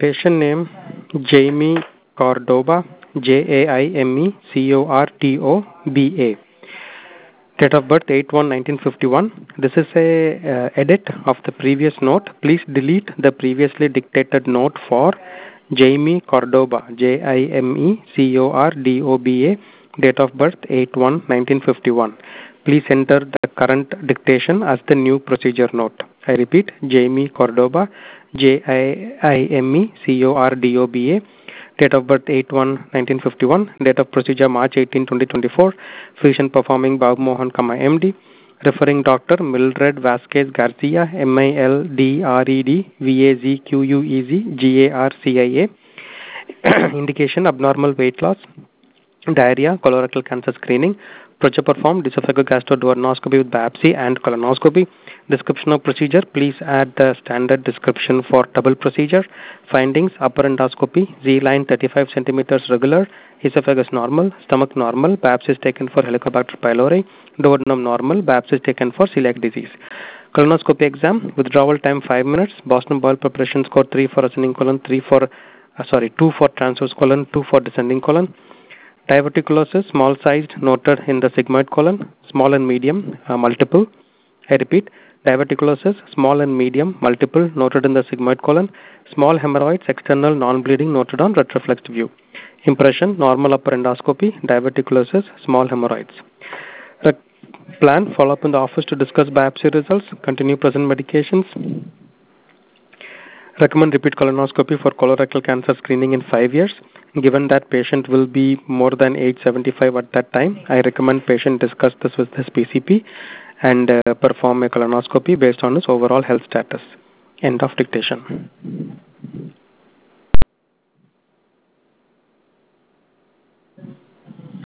Patient name Jaime Cordoba, Jaime Cordoba. Date of birth 8/1/1951. This is a edit of the previous note. Please delete the previously dictated note for Jaime Cordoba, Jaime Cordoba. Date of birth 8/1/1951. Please enter the current dictation as the new procedure note. I repeat, Jaime Cordoba, Jaime Cordoba. Date of birth 8/1/1951. Date of procedure March 18, 2024. Physician performing Babu Mohan, MD. Referring doctor Mildred Vasquez Garcia, MILDRED VAZQUEZ GARCIA. Indication abnormal weight loss, diarrhea, colorectal cancer screening. Procedure performed esophagogastroduodenoscopy with biopsy and colonoscopy. Description of procedure. Please add the standard description for double procedure. Findings: upper endoscopy, Z-line 35 centimeters regular, esophagus normal, stomach normal, biopsy is taken for Helicobacter pylori, duodenum normal, biopsy is taken for celiac disease. Colonoscopy exam, withdrawal time 5 minutes, Boston bowel preparation score 3 for ascending colon, 2 for transverse colon, 2 for descending colon. Diverticulosis, small sized, noted in the sigmoid colon, small and medium, multiple. I repeat, diverticulosis, small and medium, multiple, noted in the sigmoid colon. Small hemorrhoids, external, non-bleeding, noted on retroflexed view. Impression, normal upper endoscopy, diverticulosis, small hemorrhoids. Plan, follow up in the office to discuss biopsy results, continue present medications. Recommend repeat colonoscopy for colorectal cancer screening in 5 years. Given that patient will be more than age 75 at that time, I recommend patient discuss this with his PCP and perform a colonoscopy based on his overall health status. End of dictation.